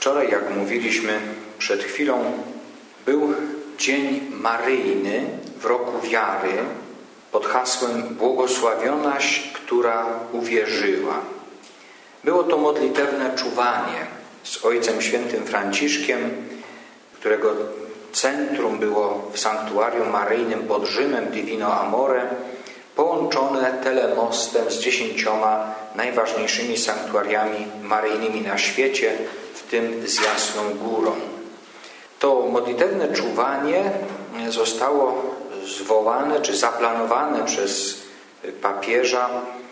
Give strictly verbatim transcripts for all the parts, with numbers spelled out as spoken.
Wczoraj, jak mówiliśmy przed chwilą, był Dzień Maryjny w roku wiary pod hasłem Błogosławionaś, która uwierzyła. Było to modlitewne czuwanie z Ojcem Świętym Franciszkiem, którego centrum było w sanktuarium maryjnym pod Rzymem Divino Amore, połączone telemostem z dziesięcioma najważniejszymi sanktuariami maryjnymi na świecie, w tym z Jasną Górą. To modlitewne czuwanie zostało zwołane czy zaplanowane przez papieża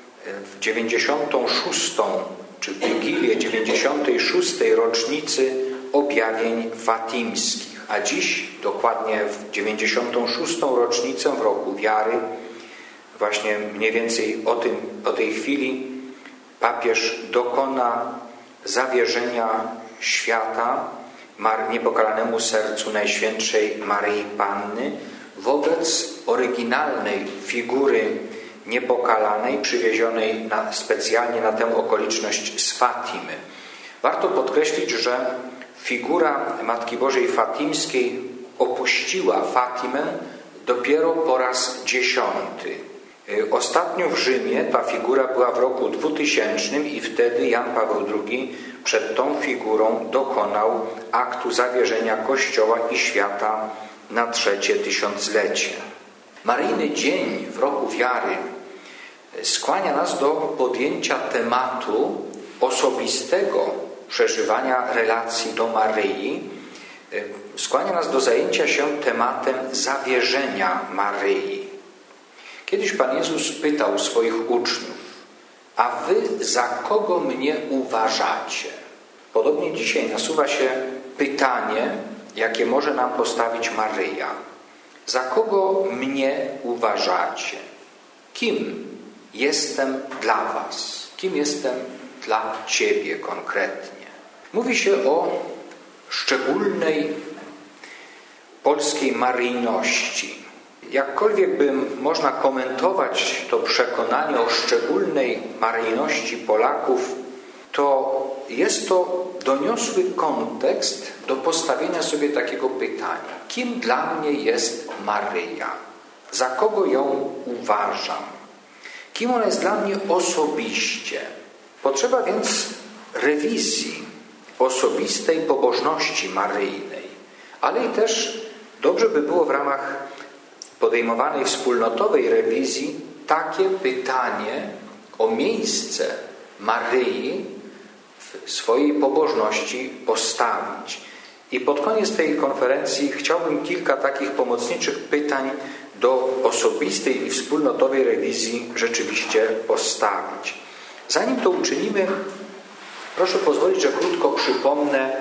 w dziewięćdziesiątą szóstą czy w Wigilię dziewięćdziesiątej szóstej rocznicy objawień fatimskich. A dziś, dokładnie w dziewięćdziesiątą szóstą rocznicę w roku wiary, właśnie mniej więcej o, tym, o tej chwili papież dokona zawierzenia świata niepokalanemu sercu Najświętszej Maryi Panny wobec oryginalnej figury niepokalanej, przywiezionej na, specjalnie na tę okoliczność z Fatimy. Warto podkreślić, że figura Matki Bożej Fatimskiej opuściła Fatimę dopiero po raz dziesiąty. Ostatnio w Rzymie ta figura była w roku dwutysięcznym i wtedy Jan Paweł drugi przed tą figurą dokonał aktu zawierzenia Kościoła i świata na trzecie tysiąclecie. Maryjny Dzień w roku wiary skłania nas do podjęcia tematu osobistego przeżywania relacji do Maryi. Skłania nas do zajęcia się tematem zawierzenia Maryi. Kiedyś Pan Jezus pytał swoich uczniów: a wy za kogo mnie uważacie? Podobnie dzisiaj nasuwa się pytanie, jakie może nam postawić Maryja. Za kogo mnie uważacie? Kim jestem dla was? Kim jestem dla ciebie konkretnie? Mówi się o szczególnej polskiej maryjności. Jakkolwiek by można komentować to przekonanie o szczególnej maryjności Polaków, to jest to doniosły kontekst do postawienia sobie takiego pytania. Kim dla mnie jest Maryja? Za kogo ją uważam? Kim ona jest dla mnie osobiście? Potrzeba więc rewizji osobistej pobożności maryjnej, ale i też dobrze by było w ramach podejmowanej wspólnotowej rewizji takie pytanie o miejsce Maryi w swojej pobożności postawić. I pod koniec tej konferencji chciałbym kilka takich pomocniczych pytań do osobistej i wspólnotowej rewizji rzeczywiście postawić. Zanim to uczynimy, proszę pozwolić, że krótko przypomnę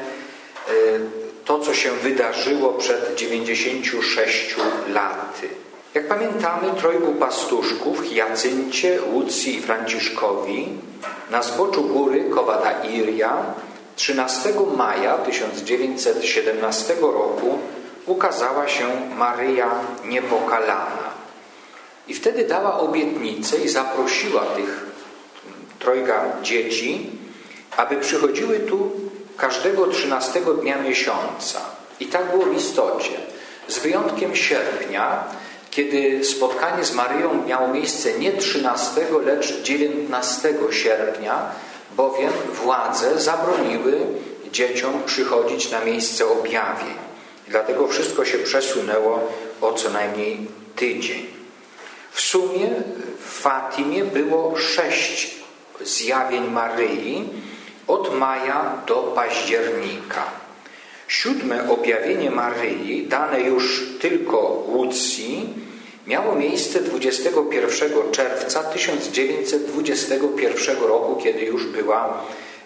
to, co się wydarzyło przed dziewięćdziesięcioma sześcioma laty. Jak pamiętamy, trojgu pastuszków, Hiacyncie, Łucji i Franciszkowi, na zboczu góry Cova d'Iria trzynastego maja tysiąc dziewięćset siedemnastego roku ukazała się Maryja Niepokalana. I wtedy dała obietnicę i zaprosiła tych trojga dzieci, aby przychodziły tu każdego trzynastego dnia miesiąca. I tak było w istocie. Z wyjątkiem sierpnia, kiedy spotkanie z Maryją miało miejsce nie trzynastego, lecz dziewiętnastego sierpnia, bowiem władze zabroniły dzieciom przychodzić na miejsce objawień. Dlatego wszystko się przesunęło o co najmniej tydzień. W sumie w Fatimie było sześć zjawień Maryi od maja do października. Siódme objawienie Maryi, dane już tylko Łucji, miało miejsce dwudziestego pierwszego czerwca tysiąc dziewięćset dwudziestego pierwszego roku, kiedy już była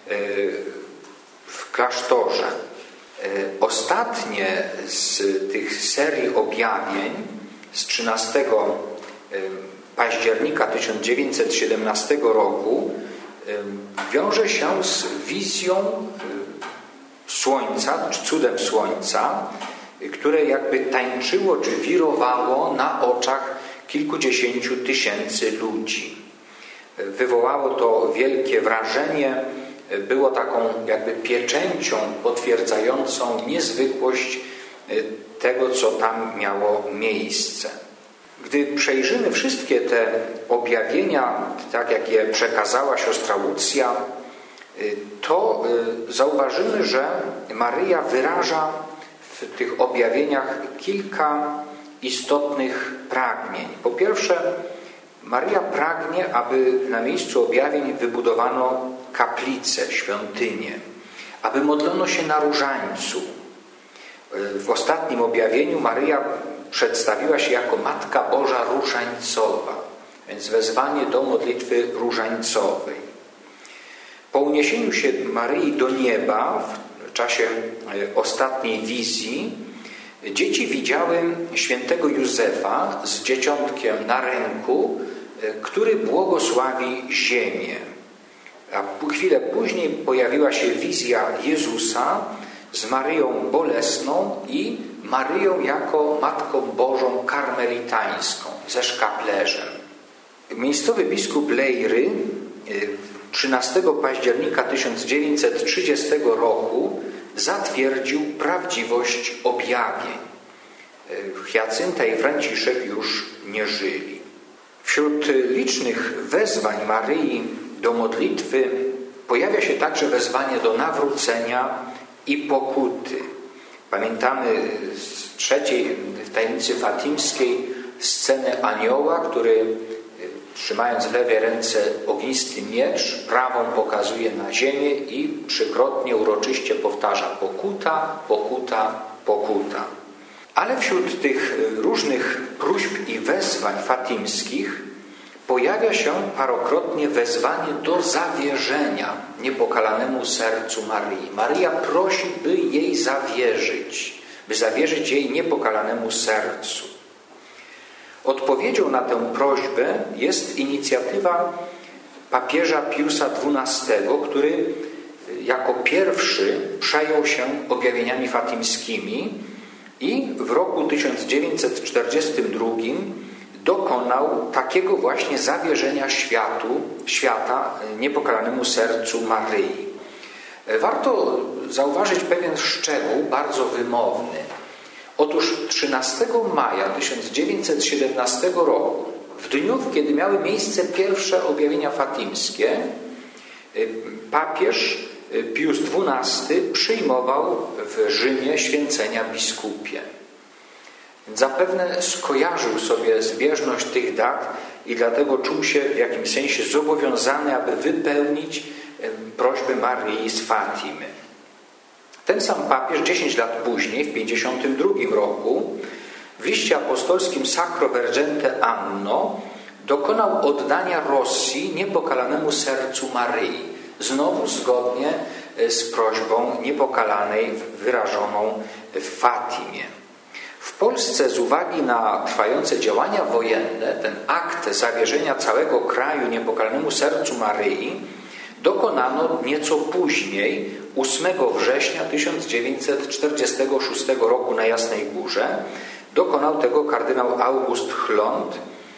w klasztorze. Ostatnie z tych serii objawień z trzynastego października tysiąc dziewięćset siedemnastego roku wiąże się z wizją słońca, czy cudem słońca, które jakby tańczyło czy wirowało na oczach kilkudziesięciu tysięcy ludzi. Wywołało to wielkie wrażenie było taką jakby pieczęcią potwierdzającą niezwykłość tego, co tam miało miejsce. Gdy przejrzymy wszystkie te objawienia, tak jak je przekazała siostra Łucja, to zauważymy, że Maryja wyraża w tych objawieniach kilka istotnych pragnień. Po pierwsze, Maryja pragnie, aby na miejscu objawień wybudowano kaplicę, świątynię, aby modlono się na różańcu. W ostatnim objawieniu Maryja przedstawiła się jako Matka Boża różańcowa, więc wezwanie do modlitwy różańcowej. Po uniesieniu się Maryi do nieba w czasie ostatniej wizji dzieci widziały świętego Józefa z dzieciątkiem na ręku, który błogosławi ziemię. A chwilę później pojawiła się wizja Jezusa z Maryją Bolesną i Maryją jako Matką Bożą karmelitańską ze szkaplerzem. Miejscowy biskup Lejry trzynastego października tysiąc dziewięćset trzydziestego roku zatwierdził prawdziwość objawień. Hiacynta i Franciszek już nie żyli. Wśród licznych wezwań Maryi do modlitwy pojawia się także wezwanie do nawrócenia i pokuty. Pamiętamy z trzeciej tajemnicy fatimskiej scenę anioła, który trzymając w lewej ręce ognisty miecz, prawą pokazuje na ziemię i trzykrotnie uroczyście powtarza pokuta, pokuta, pokuta. Ale wśród tych różnych próśb i wezwań fatimskich pojawia się parokrotnie wezwanie do zawierzenia niepokalanemu sercu Maryi. Maryja prosi, by jej zawierzyć, by zawierzyć jej niepokalanemu sercu. Odpowiedzią na tę prośbę jest inicjatywa papieża Piusa dwunastego, który jako pierwszy przejął się objawieniami fatimskimi i w roku tysiąc dziewięćset czterdziestym drugim dokonał takiego właśnie zawierzenia światu, świata niepokalanemu sercu Maryi. Warto zauważyć pewien szczegół bardzo wymowny. Otóż trzynastego maja tysiąc dziewięćset siedemnastego roku, w dniu, kiedy miały miejsce pierwsze objawienia fatimskie, papież Pius dwunasty przyjmował w Rzymie święcenia biskupie. Zapewne skojarzył sobie zbieżność tych dat i dlatego czuł się w jakimś sensie zobowiązany, aby wypełnić prośbę Maryi z Fatimy. Ten sam papież dziesięć lat później, w pięćdziesiątym drugim roku, w liście apostolskim Sacro Vergente Anno dokonał oddania Rosji niepokalanemu sercu Maryi. Znowu zgodnie z prośbą niepokalanej wyrażoną w Fatimie. W Polsce z uwagi na trwające działania wojenne ten akt zawierzenia całego kraju niepokalanemu sercu Maryi dokonano nieco później, ósmego września tysiąc dziewięćset czterdziestego szóstego roku na Jasnej Górze. Dokonał tego kardynał August Chlont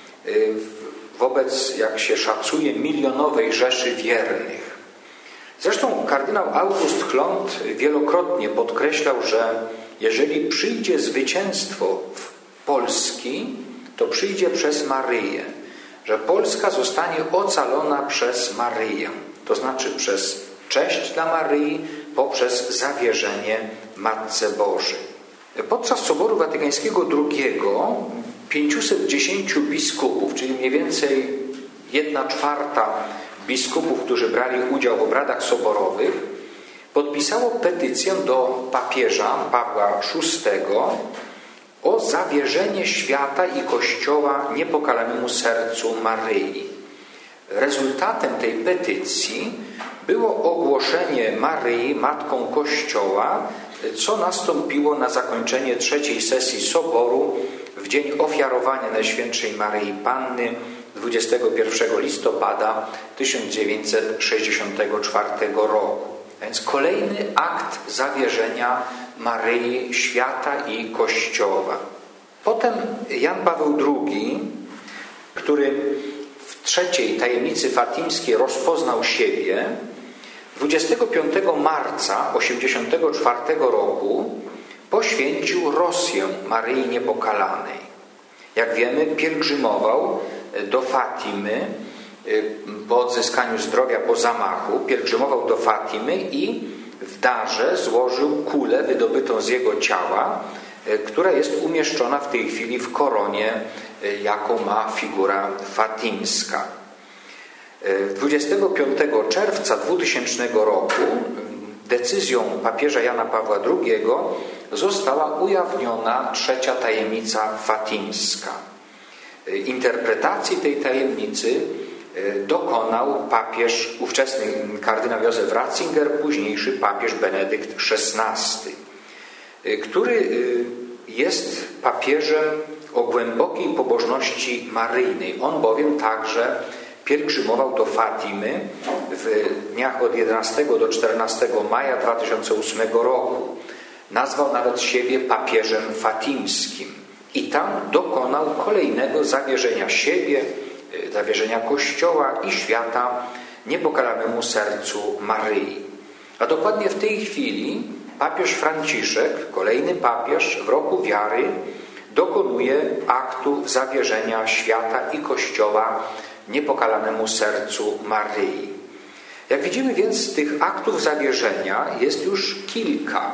wobec, jak się szacuje, milionowej rzeszy wiernych. Zresztą kardynał August Chlont wielokrotnie podkreślał, że jeżeli przyjdzie zwycięstwo w Polski, to przyjdzie przez Maryję, że Polska zostanie ocalona przez Maryję, to znaczy przez cześć dla Maryi poprzez zawierzenie Matce Bożej. Podczas Soboru Watykańskiego drugiego pięciuset dziesięciu biskupów, czyli mniej więcej jedna czwarta biskupów, którzy brali udział w obradach soborowych, podpisało petycję do papieża Pawła szóstego o zawierzenie świata i Kościoła niepokalanemu sercu Maryi. Rezultatem tej petycji było ogłoszenie Maryi Matką Kościoła, co nastąpiło na zakończenie trzeciej sesji Soboru w dzień ofiarowania Najświętszej Maryi Panny dwudziestego pierwszego listopada tysiąc dziewięćset sześćdziesiątego czwartego roku. A więc kolejny akt zawierzenia Maryi świata i Kościoła. Potem Jan Paweł drugi, który w trzeciej tajemnicy fatimskiej rozpoznał siebie, dwudziestego piątego marca osiemdziesiątego czwartego roku poświęcił Rosję Maryi Niepokalanej. Jak wiemy, pielgrzymował do Fatimy po odzyskaniu zdrowia po zamachu, pielgrzymował do Fatimy i w darze złożył kulę wydobytą z jego ciała, która jest umieszczona w tej chwili w koronie, jaką ma figura fatimska. dwudziestego piątego czerwca dwutysięcznego roku decyzją papieża Jana Pawła drugiego została ujawniona trzecia tajemnica fatimska. Interpretacji tej tajemnicy dokonał papież, ówczesny kardynał Józef Ratzinger, późniejszy papież Benedykt szesnasty, który jest papieżem o głębokiej pobożności maryjnej. On bowiem także pielgrzymował do Fatimy w dniach od jedenastego do czternastego maja dwa tysiące ósmego roku. Nazwał nawet siebie papieżem fatimskim i tam dokonał kolejnego zawierzenia siebie, zawierzenia Kościoła i świata niepokalanemu sercu Maryi. A dokładnie w tej chwili papież Franciszek, kolejny papież w roku wiary, dokonuje aktu zawierzenia świata i Kościoła niepokalanemu sercu Maryi. Jak widzimy więc, tych aktów zawierzenia jest już kilka.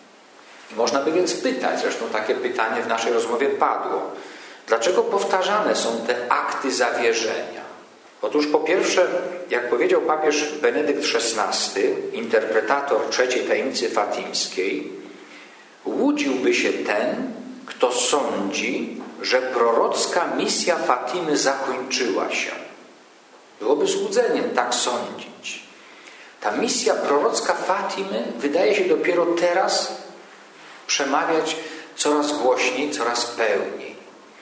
Można by więc pytać, zresztą takie pytanie w naszej rozmowie padło, dlaczego powtarzane są te akty zawierzenia? Otóż po pierwsze, jak powiedział papież Benedykt szesnasty, interpretator trzeciej tajemnicy fatimskiej, łudziłby się ten, kto sądzi, że prorocka misja Fatimy zakończyła się. Byłoby złudzeniem tak sądzić. Ta misja prorocka Fatimy wydaje się dopiero teraz przemawiać coraz głośniej, coraz pełniej.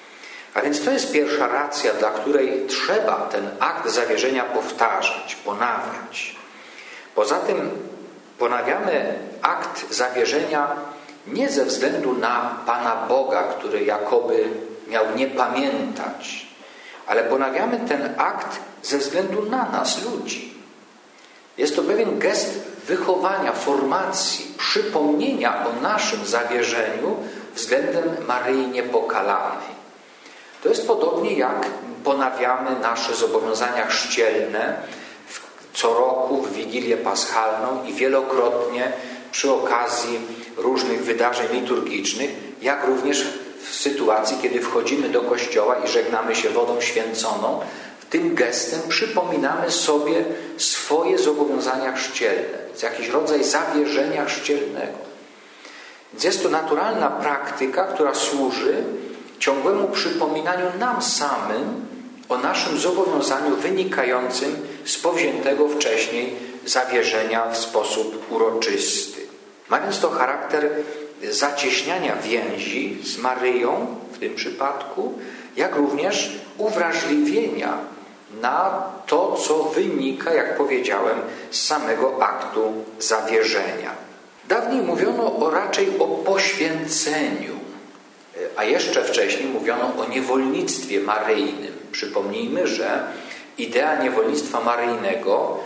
A więc to jest pierwsza racja, dla której trzeba ten akt zawierzenia powtarzać, ponawiać. Poza tym ponawiamy akt zawierzenia nie ze względu na Pana Boga, który jakoby miał nie pamiętać, ale ponawiamy ten akt ze względu na nas, ludzi. Jest to pewien gest wychowania, formacji, przypomnienia o naszym zawierzeniu względem Maryi Niepokalanej. To jest podobnie jak ponawiamy nasze zobowiązania chrzcielne co roku w Wigilię Paschalną i wielokrotnie przy okazji różnych wydarzeń liturgicznych, jak również w sytuacji, kiedy wchodzimy do kościoła i żegnamy się wodą święconą. Tym gestem przypominamy sobie swoje zobowiązania chrzcielne, jakiś rodzaj zawierzenia chrzcielnego. Więc jest to naturalna praktyka, która służy ciągłemu przypominaniu nam samym o naszym zobowiązaniu wynikającym z powziętego wcześniej zawierzenia w sposób uroczysty. Ma więc to charakter zacieśniania więzi z Maryją w tym przypadku, jak również uwrażliwienia na to, co wynika, jak powiedziałem, z samego aktu zawierzenia. Dawniej mówiono o raczej o poświęceniu, a jeszcze wcześniej mówiono o niewolnictwie maryjnym. Przypomnijmy, że idea niewolnictwa maryjnego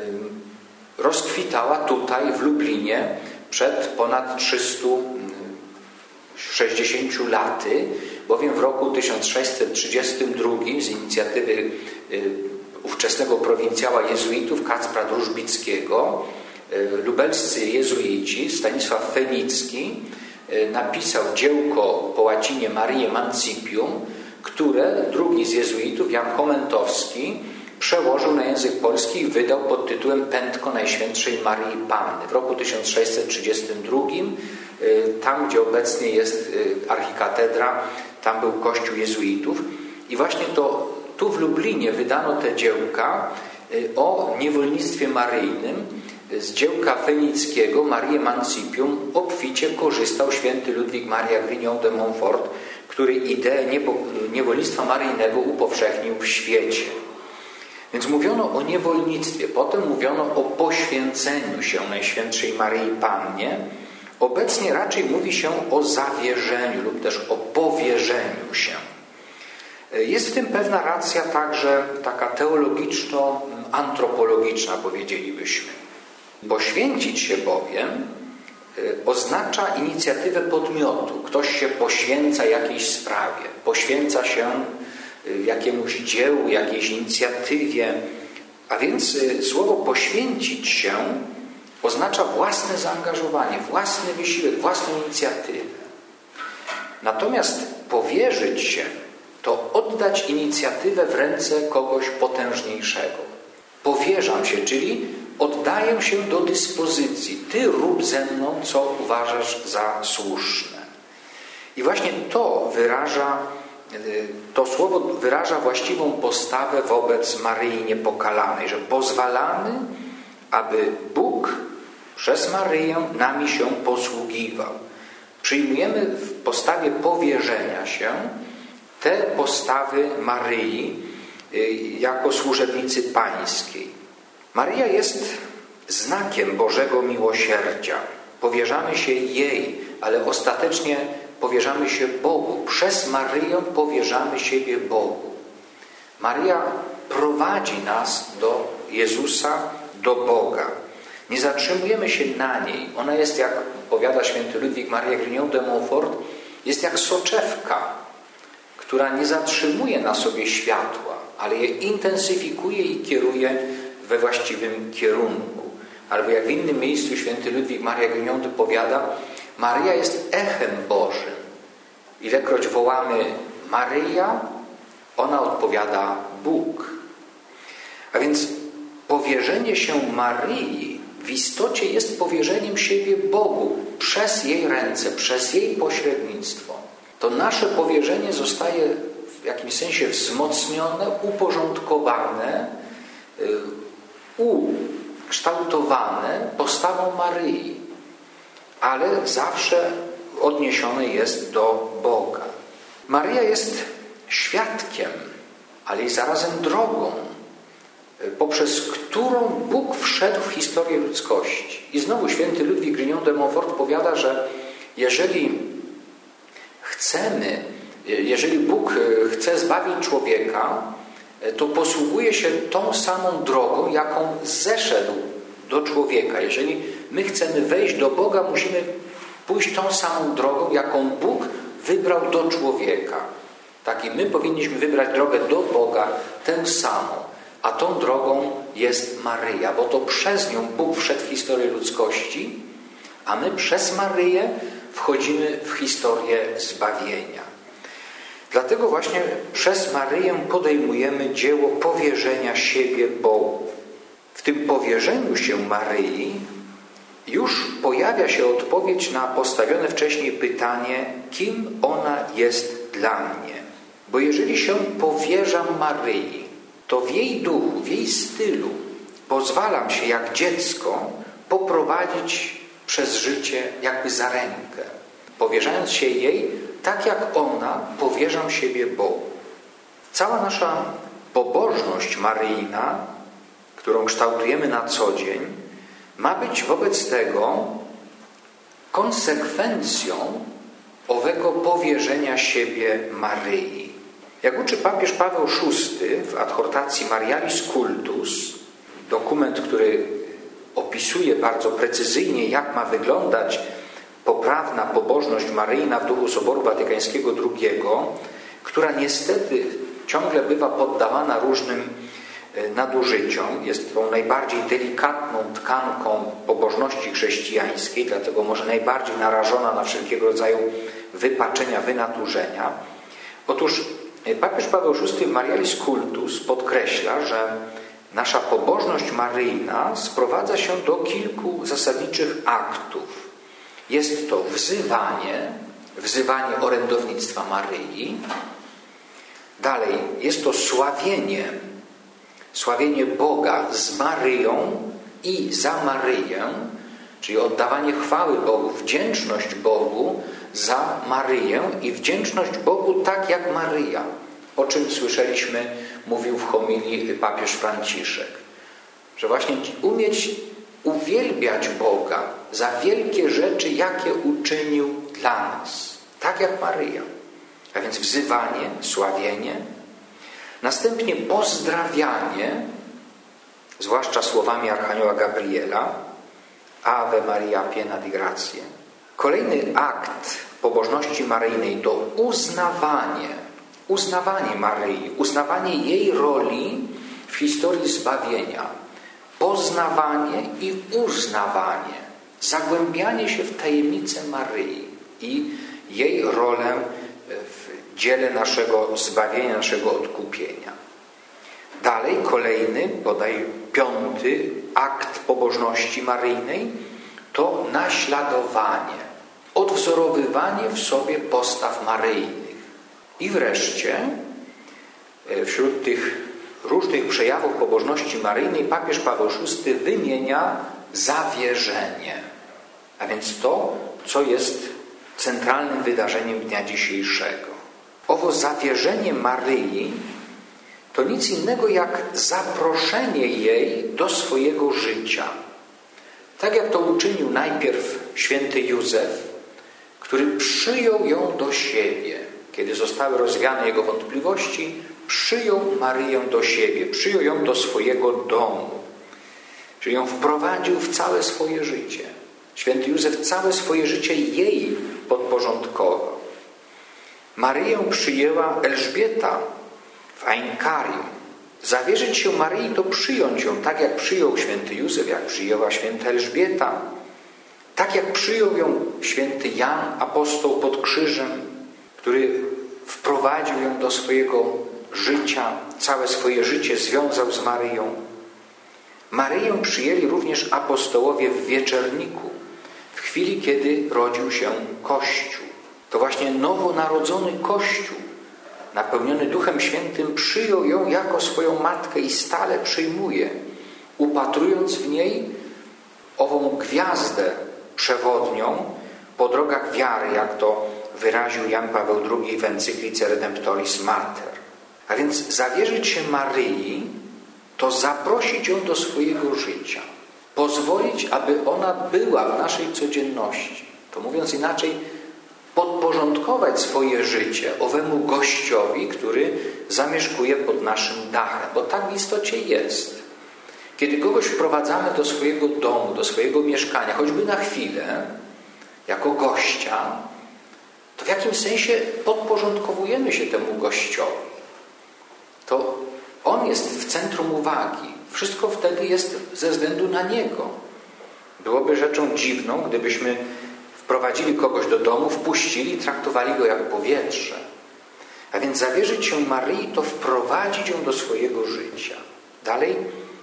rozkwitała tutaj w Lublinie przed ponad trzystu sześćdziesięciu laty, bowiem w roku tysiąc sześćset trzydziestym drugim z inicjatywy ówczesnego prowincjała jezuitów Kacpra Drużbickiego lubelscy jezuici Stanisław Fenicki napisał dziełko po łacinie Mariae Mancipium, które drugi z jezuitów, Jan Komentowski, przełożył na język polski i wydał pod tytułem Pętko Najświętszej Maryi Panny. W roku tysiąc sześćset trzydziestym drugim, tam gdzie obecnie jest archikatedra, tam był kościół jezuitów i właśnie to tu w Lublinie wydano te dziełka o niewolnictwie maryjnym. Z dziełka fenickiego Mariae Mancipium obficie korzystał święty Ludwik Maria Grignon de Montfort, który ideę niewolnictwa maryjnego upowszechnił w świecie. Więc mówiono o niewolnictwie, potem mówiono o poświęceniu się Najświętszej Maryi Pannie. Obecnie raczej mówi się o zawierzeniu lub też o powierzeniu się. Jest w tym pewna racja także taka teologiczno-antropologiczna, powiedzielibyśmy. Poświęcić się bowiem oznacza inicjatywę podmiotu. Ktoś się poświęca jakiejś sprawie, poświęca się jakiemuś dziełu, jakiejś inicjatywie. A więc słowo poświęcić się oznacza własne zaangażowanie, własny wysiłek, własną inicjatywę. Natomiast powierzyć się to oddać inicjatywę w ręce kogoś potężniejszego. Powierzam się, czyli oddaję się do dyspozycji. Ty rób ze mną, co uważasz za słuszne. I właśnie to wyraża, to słowo wyraża właściwą postawę wobec Maryi Niepokalanej, że pozwalamy, aby Bóg przez Maryję nami się posługiwał. Przyjmujemy w postawie powierzenia się te postawy Maryi jako służebnicy pańskiej. Maryja jest znakiem Bożego miłosierdzia. Powierzamy się jej, ale ostatecznie powierzamy się Bogu. Przez Maryję powierzamy siebie Bogu. Maryja prowadzi nas do Jezusa, do Boga. Nie zatrzymujemy się na niej. Ona jest, jak powiada święty Ludwik Maria Grignon de Montfort, jest jak soczewka, która nie zatrzymuje na sobie światła, ale je intensyfikuje i kieruje we właściwym kierunku. Albo jak w innym miejscu święty Ludwik Maria Grignon powiada, Maryja jest echem Bożym. Ilekroć wołamy Maryja, ona odpowiada Bóg. A więc powierzenie się Maryi w istocie jest powierzeniem siebie Bogu przez jej ręce, przez jej pośrednictwo. To nasze powierzenie zostaje w jakimś sensie wzmocnione, uporządkowane, ukształtowane postawą Maryi, ale zawsze odniesione jest do Boga. Maryja jest świadkiem, ale i zarazem drogą, poprzez którą Bóg wszedł w historię ludzkości. I znowu święty Ludwik Grignon de Montfort powiada, że jeżeli chcemy, jeżeli Bóg chce zbawić człowieka, to posługuje się tą samą drogą, jaką zeszedł do człowieka. Jeżeli my chcemy wejść do Boga, musimy pójść tą samą drogą, jaką Bóg wybrał do człowieka. Tak i my powinniśmy wybrać drogę do Boga, tę samą. A tą drogą jest Maryja, bo to przez nią Bóg wszedł w historię ludzkości, a my przez Maryję wchodzimy w historię zbawienia. Dlatego właśnie przez Maryję podejmujemy dzieło powierzenia siebie Bogu. W tym powierzeniu się Maryi już pojawia się odpowiedź na postawione wcześniej pytanie, kim ona jest dla mnie. Bo jeżeli się powierzam Maryi, to w jej duchu, w jej stylu pozwalam się jak dziecko poprowadzić przez życie jakby za rękę. Powierzając się jej, tak jak ona, powierzam siebie Bogu. Cała nasza pobożność maryjna, którą kształtujemy na co dzień, ma być wobec tego konsekwencją owego powierzenia siebie Maryi. Jak uczy papież Paweł szósty w adhortacji Marialis Cultus, dokument, który opisuje bardzo precyzyjnie, jak ma wyglądać poprawna pobożność maryjna w duchu Soboru Watykańskiego drugiego, która niestety ciągle bywa poddawana różnym nadużyciom. Jest tą najbardziej delikatną tkanką pobożności chrześcijańskiej, dlatego może najbardziej narażona na wszelkiego rodzaju wypaczenia, wynaturzenia. Otóż papież Paweł szósty w Marialis Cultus podkreśla, że nasza pobożność maryjna sprowadza się do kilku zasadniczych aktów. Jest to wzywanie, wzywanie orędownictwa Maryi. Dalej, jest to sławienie, sławienie Boga z Maryją i za Maryję, czyli oddawanie chwały Bogu, wdzięczność Bogu za Maryję i wdzięczność Bogu tak jak Maryja, o czym słyszeliśmy, mówił w homilii papież Franciszek. Że właśnie umieć uwielbiać Boga za wielkie rzeczy, jakie uczynił dla nas. Tak jak Maryja. A więc wzywanie, sławienie. Następnie pozdrawianie, zwłaszcza słowami Archanioła Gabriela. Ave Maria piena di grazie. Kolejny akt pobożności maryjnej to uznawanie, uznawanie Maryi, uznawanie jej roli w historii zbawienia, poznawanie i uznawanie, zagłębianie się w tajemnicę Maryi i jej rolę w dziele naszego zbawienia, naszego odkupienia. Dalej kolejny, bodaj piąty akt pobożności maryjnej to naśladowanie, odwzorowywanie w sobie postaw maryjnych. I wreszcie wśród tych różnych przejawów pobożności maryjnej papież Paweł szósty wymienia zawierzenie. A więc to, co jest centralnym wydarzeniem dnia dzisiejszego. Owo zawierzenie Maryi to nic innego jak zaproszenie jej do swojego życia. Tak jak to uczynił najpierw święty Józef, który przyjął ją do siebie. Kiedy zostały rozwiane jego wątpliwości, przyjął Maryję do siebie, przyjął ją do swojego domu. Czyli ją wprowadził w całe swoje życie. Święty Józef całe swoje życie jej podporządkował. Maryję przyjęła Elżbieta w Ainkarium. Zawierzyć się Maryi to przyjąć ją, tak jak przyjął święty Józef, jak przyjęła święta Elżbieta, tak jak przyjął ją święty Jan, apostoł pod krzyżem, który wprowadził ją do swojego życia, całe swoje życie związał z Maryją. Maryję przyjęli również apostołowie w wieczerniku, w chwili, kiedy rodził się Kościół. To właśnie nowonarodzony Kościół, napełniony Duchem Świętym, przyjął ją jako swoją matkę i stale przyjmuje, upatrując w niej ową gwiazdę przewodnią po drogach wiary, jak to wyraził Jan Paweł drugi w encyklice Redemptoris Mater. A więc zawierzyć się Maryi to zaprosić ją do swojego życia, pozwolić, aby ona była w naszej codzienności. To mówiąc inaczej, podporządkować swoje życie owemu gościowi, który zamieszkuje pod naszym dachem, bo tak w istocie jest. Kiedy kogoś wprowadzamy do swojego domu, do swojego mieszkania, choćby na chwilę, jako gościa, to w jakimś sensie podporządkowujemy się temu gościowi. To on jest w centrum uwagi. Wszystko wtedy jest ze względu na niego. Byłoby rzeczą dziwną, gdybyśmy wprowadzili kogoś do domu, wpuścili, traktowali go jak powietrze. A więc zawierzyć się Maryi to wprowadzić ją do swojego życia. Dalej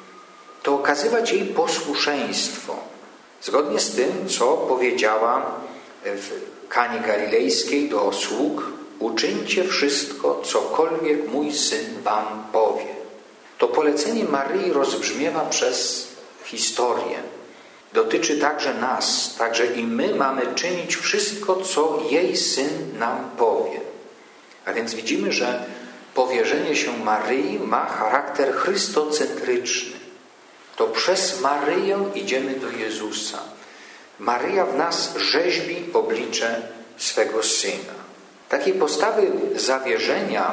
to okazywać jej posłuszeństwo. Zgodnie z tym, co powiedziała w Kanie Galilejskiej do sług: uczyńcie wszystko, cokolwiek mój syn wam powie. To polecenie Maryi rozbrzmiewa przez historię. Dotyczy także nas, także i my mamy czynić wszystko, co jej syn nam powie. A więc widzimy, że powierzenie się Maryi ma charakter chrystocentryczny. To przez Maryję idziemy do Jezusa. Maryja w nas rzeźbi oblicze swego Syna. Takiej postawy zawierzenia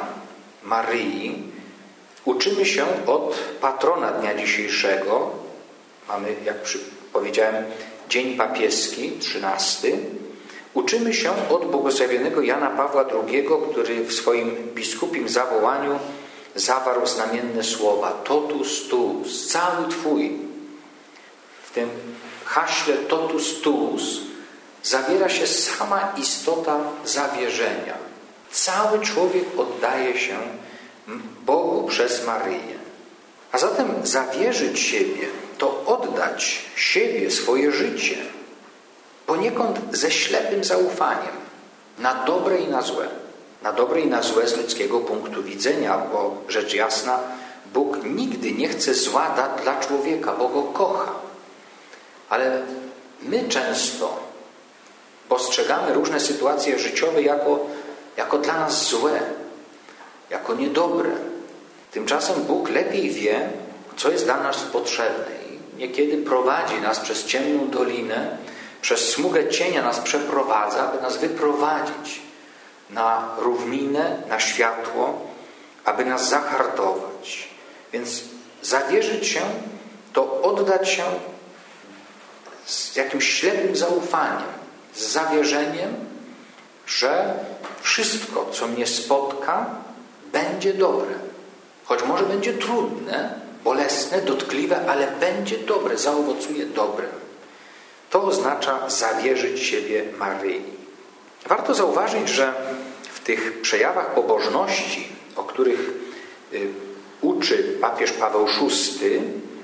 Maryi uczymy się od patrona dnia dzisiejszego. Mamy, jak powiedziałem, dzień papieski, trzynasty. Uczymy się od błogosławionego Jana Pawła drugiego, który w swoim biskupim zawołaniu zawarł znamienne słowa: totus tuus, cały Twój. W tym haśle totus tuus zawiera się sama istota zawierzenia. Cały człowiek oddaje się Bogu przez Maryję. A zatem zawierzyć siebie to oddać siebie, swoje życie, poniekąd ze ślepym zaufaniem, na dobre i na złe. Na dobre i na złe z ludzkiego punktu widzenia, bo rzecz jasna, Bóg nigdy nie chce zła dla człowieka, bo go kocha. Ale my często postrzegamy różne sytuacje życiowe jako, jako dla nas złe, jako niedobre. Tymczasem Bóg lepiej wie, co jest dla nas potrzebne. I niekiedy prowadzi nas przez ciemną dolinę, przez smugę cienia nas przeprowadza, aby nas wyprowadzić na równinę, na światło, aby nas zahartować. Więc zawierzyć się to oddać się z jakimś ślepym zaufaniem, z zawierzeniem, że wszystko, co mnie spotka, będzie dobre. Choć może będzie trudne, bolesne, dotkliwe, ale będzie dobre, zaowocuje dobrem. To oznacza zawierzyć siebie Maryi. Warto zauważyć, że w tych przejawach pobożności, o których y, uczy papież Paweł szósty,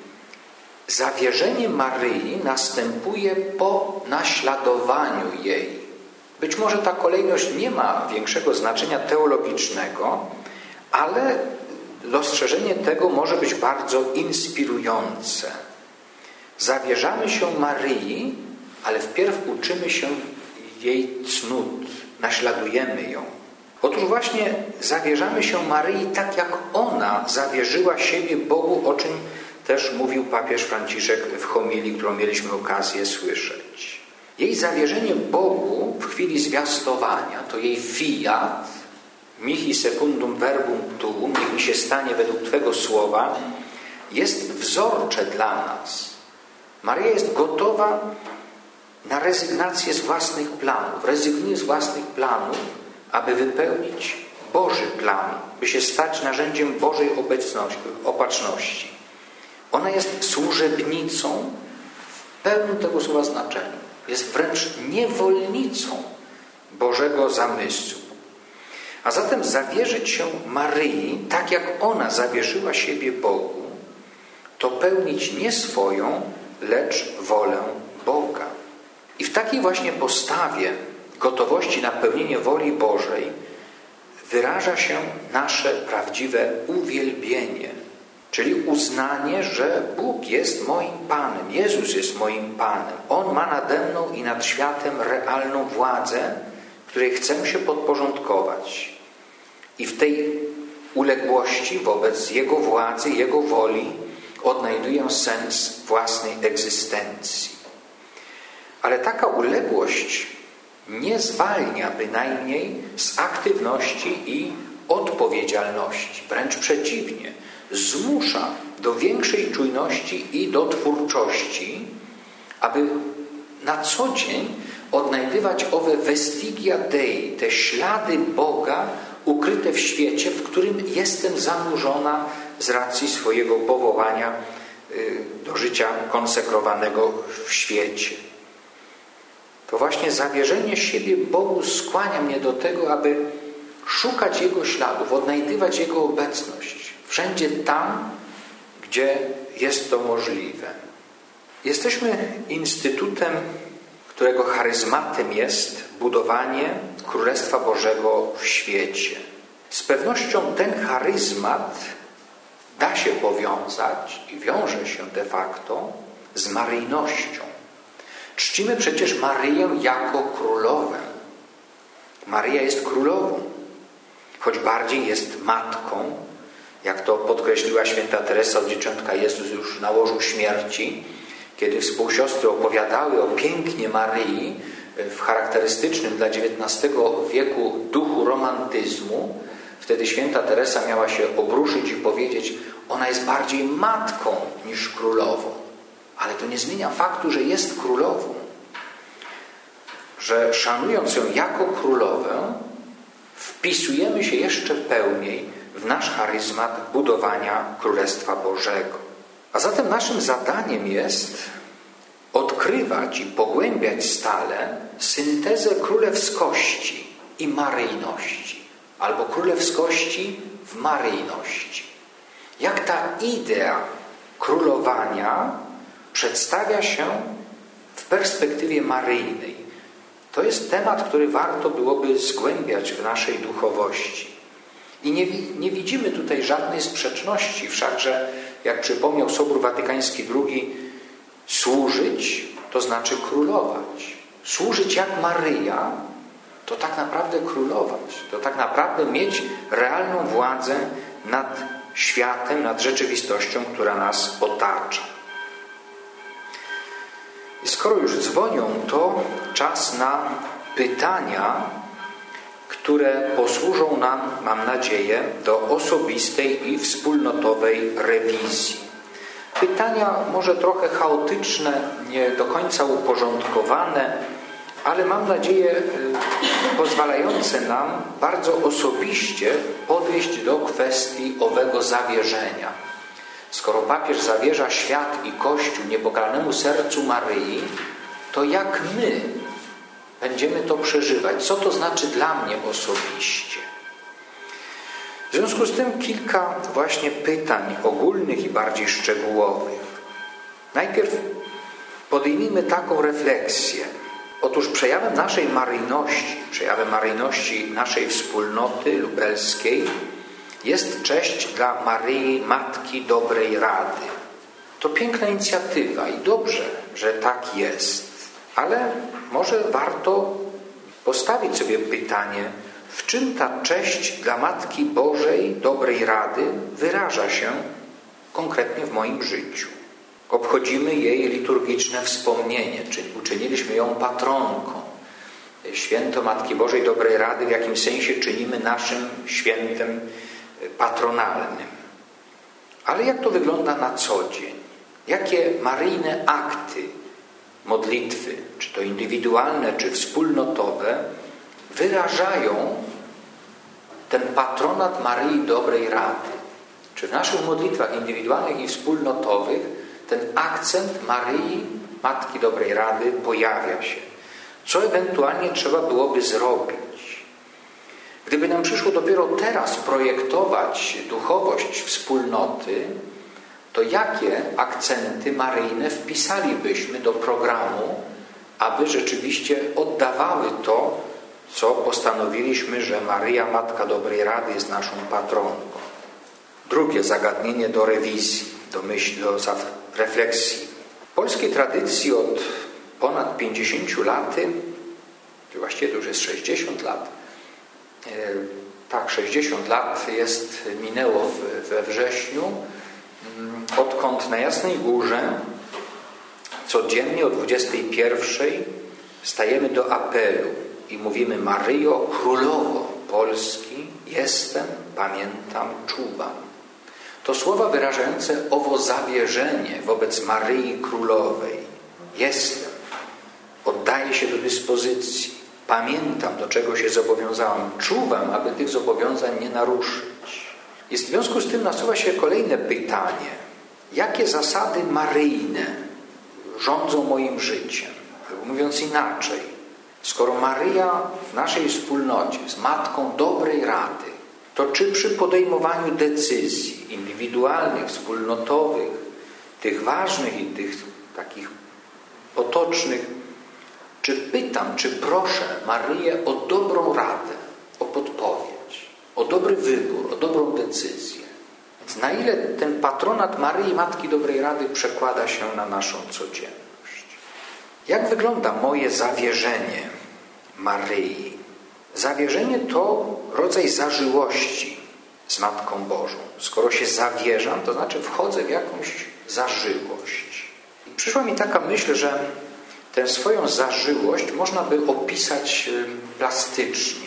zawierzenie Maryi następuje po naśladowaniu jej. Być może ta kolejność nie ma większego znaczenia teologicznego, ale dostrzeżenie tego może być bardzo inspirujące. Zawierzamy się Maryi, ale wpierw uczymy się jej cnót, naśladujemy ją. Otóż właśnie zawierzamy się Maryi tak, jak ona zawierzyła siebie Bogu, o czym też mówił papież Franciszek w homilii, którą mieliśmy okazję słyszeć. Jej zawierzenie Bogu w chwili zwiastowania, to jej fiat, mihi secundum verbum tuum, niech mi się stanie według Twego słowa, jest wzorcze dla nas. Maryja jest gotowa na rezygnację z własnych planów, rezygnuje z własnych planów, aby wypełnić Boży plan, by się stać narzędziem Bożej obecności, opatrzności. Ona jest służebnicą w pełnym tego słowa znaczeniu. Jest wręcz niewolnicą Bożego zamysłu. A zatem zawierzyć się Maryi, tak jak ona zawierzyła siebie Bogu, to pełnić nie swoją, lecz wolę Boga. I w takiej właśnie postawie gotowości na pełnienie woli Bożej wyraża się nasze prawdziwe uwielbienie, czyli uznanie, że Bóg jest moim Panem, Jezus jest moim Panem. On ma nade mną i nad światem realną władzę, której chcę się podporządkować. I w tej uległości wobec Jego władzy, Jego woli odnajduję sens własnej egzystencji. Ale taka uległość nie zwalnia bynajmniej z aktywności i odpowiedzialności. Wręcz przeciwnie, zmusza do większej czujności i do twórczości, aby na co dzień odnajdywać owe vestigia Dei, te ślady Boga ukryte w świecie, w którym jestem zanurzona z racji swojego powołania do życia konsekrowanego w świecie. To właśnie zawierzenie siebie Bogu skłania mnie do tego, aby szukać Jego śladów, odnajdywać Jego obecność. Wszędzie tam, gdzie jest to możliwe. Jesteśmy instytutem, którego charyzmatem jest budowanie Królestwa Bożego w świecie. Z pewnością ten charyzmat da się powiązać i wiąże się de facto z maryjnością. Czcimy przecież Maryję jako królowę. Maryja jest królową, choć bardziej jest matką, jak to podkreśliła święta Teresa od Dzieciątka Jezus już na łożu śmierci, kiedy współsiostry opowiadały o pięknie Maryi w charakterystycznym dla dziewiętnastego wieku duchu romantyzmu. Wtedy święta Teresa miała się obruszyć i powiedzieć: ona jest bardziej matką niż królową. Ale to nie zmienia faktu, że jest królową. Że szanując ją jako królowę, wpisujemy się jeszcze pełniej w nasz charyzmat budowania Królestwa Bożego. A zatem naszym zadaniem jest odkrywać i pogłębiać stale syntezę królewskości i maryjności, albo królewskości w maryjności. Jak ta idea królowania przedstawia się w perspektywie maryjnej. To jest temat, który warto byłoby zgłębiać w naszej duchowości. I nie, nie widzimy tutaj żadnej sprzeczności, wszakże, jak przypomniał Sobór Watykański drugi, służyć to znaczy królować. Służyć jak Maryja to tak naprawdę królować. To tak naprawdę mieć realną władzę nad światem, nad rzeczywistością, która nas otacza. I skoro już dzwonią, to czas na pytania, które posłużą nam, mam nadzieję, do osobistej i wspólnotowej rewizji. Pytania może trochę chaotyczne, nie do końca uporządkowane, ale mam nadzieję pozwalające nam bardzo osobiście podejść do kwestii owego zawierzenia. Skoro papież zawierza świat i Kościół niepokalanemu sercu Maryi, to jak my będziemy to przeżywać? Co to znaczy dla mnie osobiście? W związku z tym kilka właśnie pytań ogólnych i bardziej szczegółowych. Najpierw podejmijmy taką refleksję. Otóż przejawem naszej maryjności, przejawem maryjności naszej wspólnoty lubelskiej jest cześć dla Maryi, Matki Dobrej Rady. To piękna inicjatywa i dobrze, że tak jest. Ale może warto postawić sobie pytanie, w czym ta cześć dla Matki Bożej Dobrej Rady wyraża się konkretnie w moim życiu. Obchodzimy jej liturgiczne wspomnienie, czyli uczyniliśmy ją patronką. Święto Matki Bożej Dobrej Rady w jakimś sensie czynimy naszym świętem patronalnym. Ale jak to wygląda na co dzień? Jakie maryjne akty, modlitwy, czy to indywidualne, czy wspólnotowe, wyrażają ten patronat Maryi Dobrej Rady? Czy w naszych modlitwach indywidualnych i wspólnotowych ten akcent Maryi, Matki Dobrej Rady pojawia się? Co ewentualnie trzeba byłoby zrobić? Gdyby nam przyszło dopiero teraz projektować duchowość wspólnoty, to jakie akcenty maryjne wpisalibyśmy do programu, aby rzeczywiście oddawały to, co postanowiliśmy, że Maryja, Matka Dobrej Rady, jest naszą patronką? Drugie zagadnienie do rewizji, do myśli, do refleksji. W polskiej tradycji od ponad pięćdziesięciu lat, czy właściwie to już jest sześćdziesiąt lat, tak, sześćdziesiąt lat jest, minęło we wrześniu, odkąd na Jasnej Górze codziennie o dwudziestej pierwszej stajemy do apelu i mówimy: Maryjo, Królowo Polski, jestem, pamiętam, czuwam. To słowa wyrażające owo zawierzenie wobec Maryi Królowej. Jestem, oddaję się do dyspozycji, pamiętam, do czego się zobowiązałem, czuwam, aby tych zobowiązań nie naruszyć. I w związku z tym nasuwa się kolejne pytanie. Jakie zasady maryjne rządzą moim życiem? Albo mówiąc inaczej, skoro Maryja w naszej wspólnocie jest Matką Dobrej Rady, to czy przy podejmowaniu decyzji indywidualnych, wspólnotowych, tych ważnych i tych takich potocznych, czy pytam, czy proszę Maryję o dobrą radę, o podpowiedź, o dobry wybór, o dobrą decyzję? Więc na ile ten patronat Maryi, Matki Dobrej Rady przekłada się na naszą codzienność? Jak wygląda moje zawierzenie Maryi? Zawierzenie to rodzaj zażyłości z Matką Bożą. Skoro się zawierzam, to znaczy wchodzę w jakąś zażyłość. I przyszła mi taka myśl, że tę swoją zażyłość można by opisać plastycznie.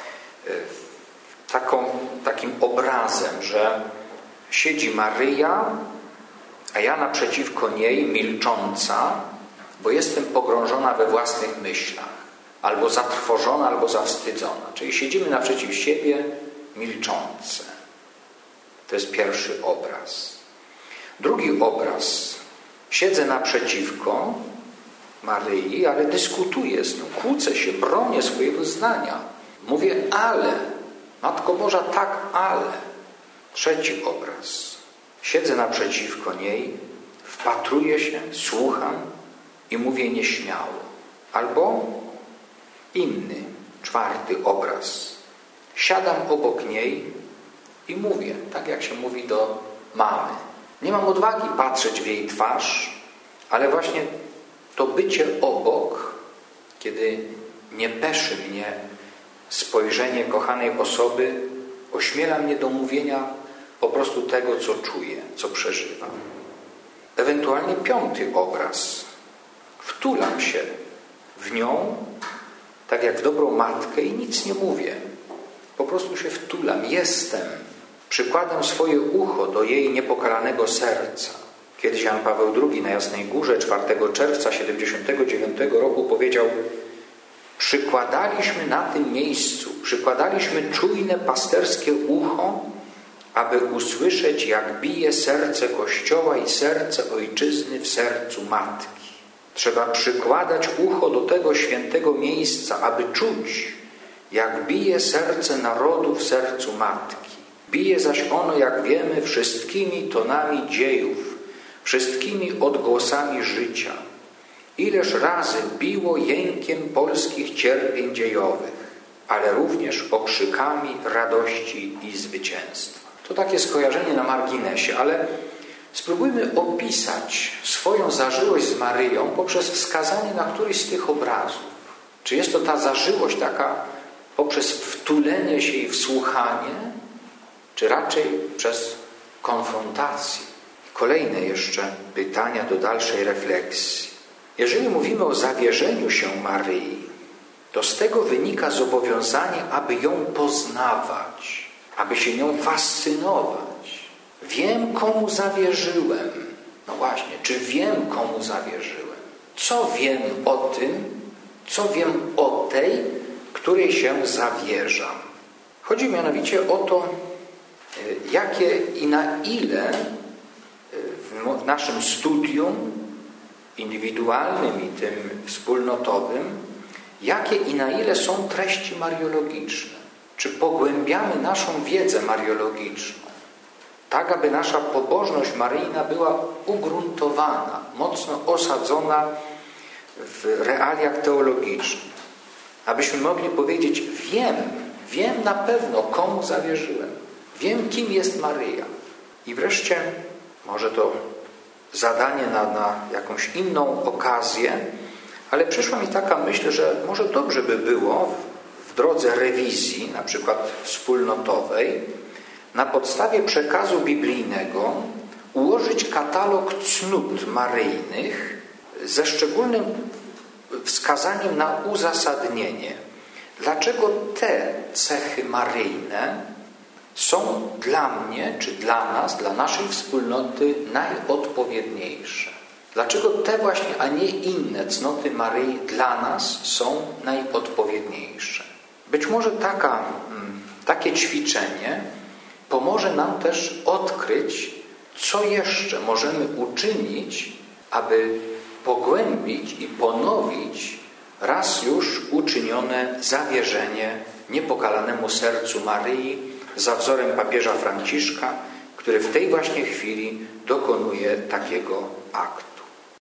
Taką, takim obrazem, że siedzi Maryja, a ja naprzeciwko niej milcząca, bo jestem pogrążona we własnych myślach. Albo zatrwożona, albo zawstydzona. Czyli siedzimy naprzeciw siebie milczące. To jest pierwszy obraz. Drugi obraz. Siedzę naprzeciwko Maryi, ale dyskutuję z nią, kłócę się, bronię swojego zdania. Mówię, ale. Matko Boża, tak, ale. Trzeci obraz. Siedzę naprzeciwko niej, wpatruję się, słucham i mówię nieśmiało. Albo inny, czwarty obraz. Siadam obok niej i mówię, tak jak się mówi do mamy. Nie mam odwagi patrzeć w jej twarz, ale właśnie to bycie obok, kiedy nie peszy mnie spojrzenie kochanej osoby, ośmiela mnie do mówienia po prostu tego, co czuję, co przeżywam. Ewentualnie piąty obraz. Wtulam się w nią, tak jak w dobrą matkę, i nic nie mówię. Po prostu się wtulam. Jestem. Przykładam swoje ucho do jej niepokalanego serca. Kiedyś Jan Paweł drugi na Jasnej Górze czwartego czerwca siedemdziesiątego dziewiątego roku powiedział: przykładaliśmy na tym miejscu, przykładaliśmy czujne pasterskie ucho, aby usłyszeć, jak bije serce Kościoła i serce Ojczyzny w sercu Matki. Trzeba przykładać ucho do tego świętego miejsca, aby czuć, jak bije serce narodu w sercu Matki. Bije zaś ono, jak wiemy, wszystkimi tonami dziejów, wszystkimi odgłosami życia. Ileż razy biło jękiem polskich cierpień dziejowych, ale również okrzykami radości i zwycięstwa. To takie skojarzenie na marginesie, ale spróbujmy opisać swoją zażyłość z Maryją poprzez wskazanie na któryś z tych obrazów. Czy jest to ta zażyłość taka poprzez wtulenie się i wsłuchanie, czy raczej przez konfrontację? Kolejne jeszcze pytania do dalszej refleksji. Jeżeli mówimy o zawierzeniu się Maryi, to z tego wynika zobowiązanie, aby ją poznawać, aby się nią fascynować. Wiem, komu zawierzyłem. No właśnie, czy wiem, komu zawierzyłem? Co wiem o tym, co wiem o tej, której się zawierzam? Chodzi mianowicie o to, jakie i na ile w naszym studium indywidualnym i tym wspólnotowym, jakie i na ile są treści mariologiczne. Czy pogłębiamy naszą wiedzę mariologiczną, tak aby nasza pobożność maryjna była ugruntowana, mocno osadzona w realiach teologicznych. Abyśmy mogli powiedzieć: wiem, wiem na pewno, komu zawierzyłem. Wiem, kim jest Maryja. I wreszcie, może to zadanie na, na jakąś inną okazję, ale przyszła mi taka myśl, że może dobrze by było w, w drodze rewizji, na przykład wspólnotowej, na podstawie przekazu biblijnego ułożyć katalog cnót maryjnych ze szczególnym wskazaniem na uzasadnienie. Dlaczego te cechy maryjne są dla mnie, czy dla nas, dla naszej wspólnoty najodpowiedniejsze? Dlaczego te właśnie, a nie inne cnoty Maryi dla nas są najodpowiedniejsze? Być może taka, takie ćwiczenie pomoże nam też odkryć, co jeszcze możemy uczynić, aby pogłębić i ponowić raz już uczynione zawierzenie niepokalanemu sercu Maryi za wzorem papieża Franciszka, który w tej właśnie chwili dokonuje takiego aktu.